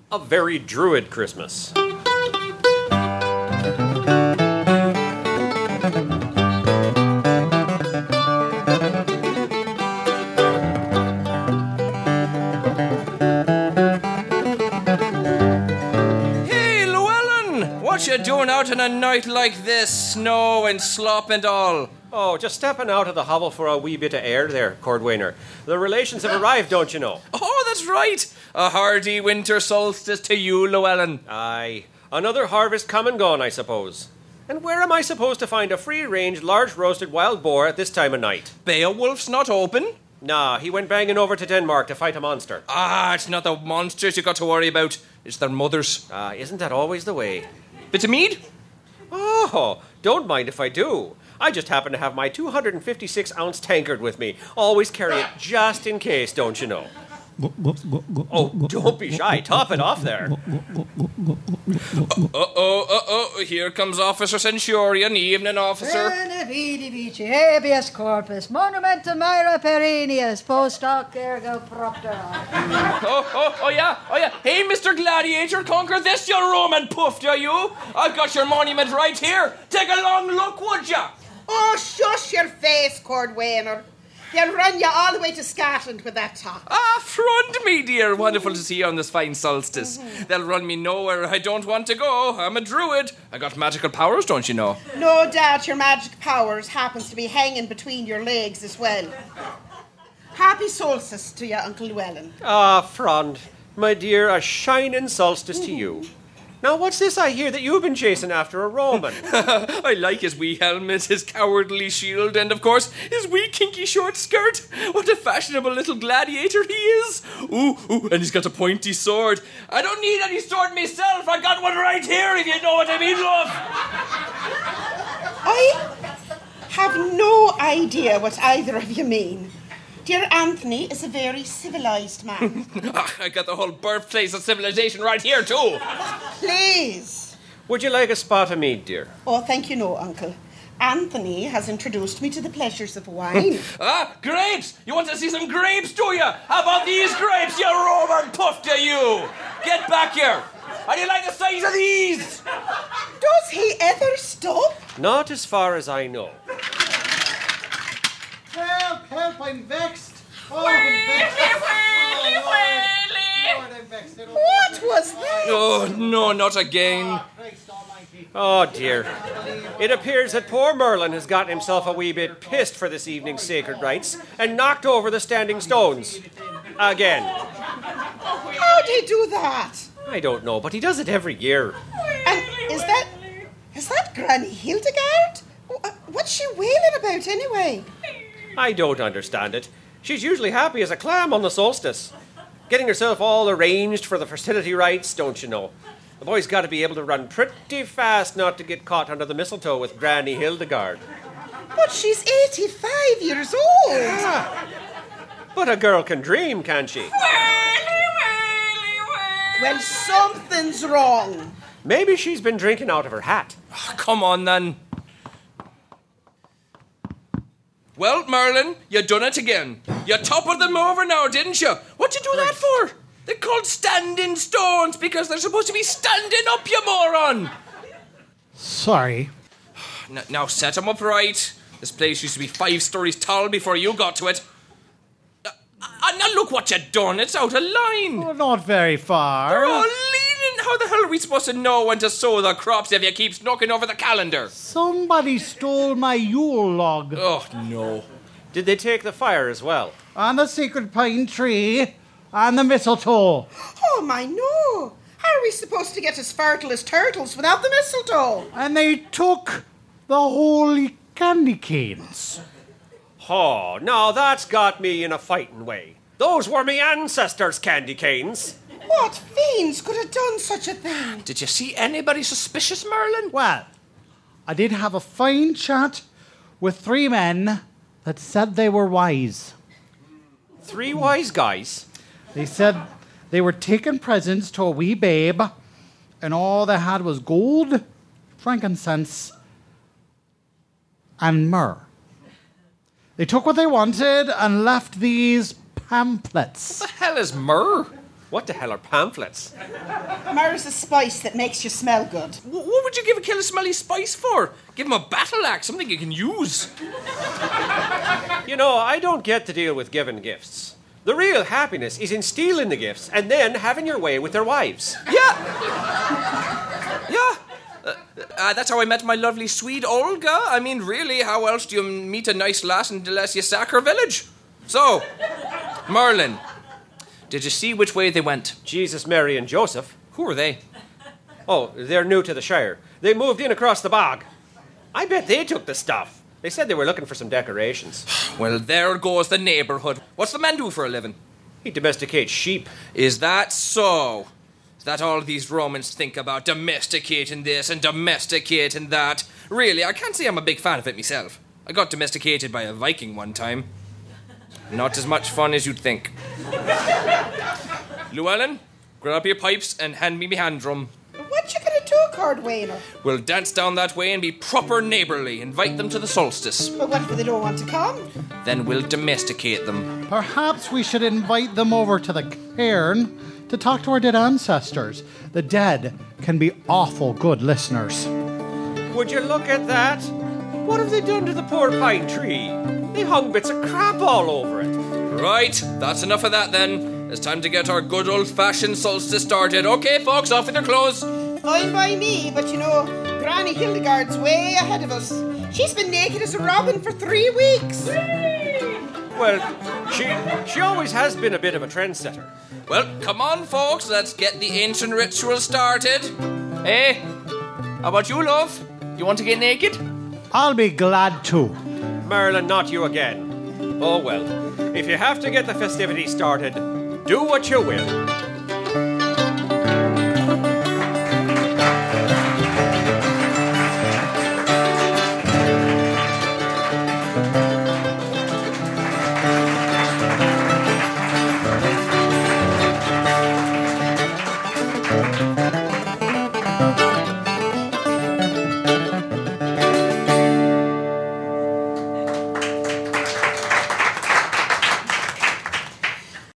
A very Druid Christmas. What you doing out on a night like this? Snow and slop and all. Oh, just stepping out of the hovel for a wee bit of air there, Cordwainer. The relations have arrived, don't you know? Oh, that's right. A hardy winter solstice to you, Llewellyn. Aye. Another harvest come and gone, I suppose. And where am I supposed to find a free-range, large-roasted wild boar at this time of night? Beowulf's not open? Nah, he went banging over to Denmark to fight a monster. Ah, it's not the monsters you got to worry about. It's their mothers. Isn't that always the way? Bit of mead? Oh, don't mind if I do. I just happen to have my 256-ounce tankard with me. Always carry it just in case, don't you know? Oh, don't be shy. Top it off there. Here comes Officer Centurion, evening, officer. Bene vidi vici, habeas corpus, monumentum aera perennius, post hoc ergo propter. Oh, yeah. Hey, Mr. Gladiator, conquer this, you Roman puff, do you? I've got your monument right here. Take a long look, would ya? Oh, shush your face, Cordwainer. They'll run you all the way to Scotland with that top. Ah, front me, dear. Wonderful to see you on this fine solstice. They'll run me nowhere I don't want to go. I'm a druid. I got magical powers, don't you know? No doubt your magic powers happens to be hanging between your legs as well. Happy solstice to you, Uncle Llewellyn. Frond, my dear, a shining solstice to you. Now, what's this I hear that you've been chasing after a Roman? I like his wee helmet, his cowardly shield, and, of course, his wee kinky short skirt. What a fashionable little gladiator he is. Ooh, and he's got a pointy sword. I don't need any sword myself. I got one right here, if you know what I mean, love. I have no idea what either of you mean. Dear Anthony is a very civilised man. I got the whole birthplace of civilization right here, too. Please. Would you like a spot of mead, dear? Oh, thank you, no, Uncle. Anthony has introduced me to the pleasures of wine. Grapes! You want to see some grapes, do you? How about these grapes, you Roman puff, do you? Get back here. How do you like the size of these? Does he ever stop? Not as far as I know. Help, I'm vexed. Oh, I'm vexed. Lord, I'm vexed. What was that? Oh, no, not again. Oh, dear. It appears that poor Merlin has gotten himself a wee bit pissed for this evening's sacred rites and knocked over the standing stones. Again. How'd he do that? I don't know, but he does it every year. And is that Granny Hildegard? What's she wailing about anyway? I don't understand it. She's usually happy as a clam on the solstice. Getting herself all arranged for the fertility rites, don't you know? The boy's got to be able to run pretty fast not to get caught under the mistletoe with Granny Hildegard. But she's 85 years old. But a girl can dream, can't she? Well, something's wrong. Maybe she's been drinking out of her hat. Oh, come on, then. Well, Merlin, you done it again. You toppled them over now, didn't you? What'd you do that for? They're called standing stones because they're supposed to be standing up, you moron. Sorry. Now set them up right. This place used to be 5 stories tall before you got to it. Now look what you done. It's out of line. Oh, not very far. They're all leaning. How the hell are we supposed to know when to sow the crops if you keep knocking over the calendar? Somebody stole my Yule log. Oh, no. Did they take the fire as well? And the secret pine tree. And the mistletoe. Oh, my no. How are we supposed to get as fertile as turtles without the mistletoe? And they took the holy candy canes. Oh, now that's got me in a fighting way. Those were me ancestors' candy canes. What fiends could have done such a thing? Did you see anybody suspicious, Merlin? Well, I did have a fine chat with 3 men that said they were wise. 3 wise guys? They said they were taking presents to a wee babe, and all they had was gold, frankincense, and myrrh. They took what they wanted and left these pamphlets. What the hell is myrrh? What the hell are pamphlets? Myrrh's a spice that makes you smell good. What would you give a killer smelly spice for? Give him a battle axe, something you can use. You know, I don't get to deal with giving gifts. The real happiness is in stealing the gifts and then having your way with their wives. Yeah. That's how I met my lovely Swede Olga. I mean, really, how else do you meet a nice lass unless you sack her village? So, Merlin, did you see which way they went? Jesus, Mary, and Joseph. Who are they? Oh, they're new to the Shire. They moved in across the bog. I bet they took the stuff. They said they were looking for some decorations. Well, there goes the neighbourhood. What's the man do for a living? He domesticates sheep. Is that so? Is that all these Romans think about? Domesticating this and domesticating that? Really, I can't say I'm a big fan of it myself. I got domesticated by a Viking one time. Not as much fun as you'd think. Llewellyn, grab up your pipes and hand me my hand drum. What you gonna do, Cordwainer? We'll dance down that way and be proper neighbourly. Invite them to the solstice. But what if they don't want to come? Then we'll domesticate them. Perhaps we should invite them over to the cairn to talk to our dead ancestors. The dead can be awful good listeners. Would you look at that? What have they done to the poor pine tree? They hung bits of crap all over it. Right, that's enough of that then. It's time to get our good old-fashioned solstice started. Okay, folks, off with your clothes. Fine by me, but you know, Granny Hildegard's way ahead of us. She's been naked as a robin for 3 weeks. Well, she always has been a bit of a trendsetter. Well, come on, folks, let's get the ancient ritual started. Hey, how about you, love? You want to get naked? I'll be glad to. Merlin, not you again. Oh well, if you have to get the festivities started, do what you will.